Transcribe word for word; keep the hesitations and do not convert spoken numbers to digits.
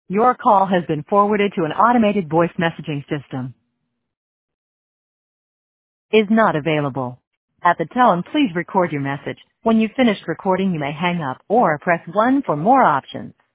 Your call has been forwarded to an automated voice messaging system. Is not available. At the tone, please record your message. When you've finished recording, you may hang up or press one for more options.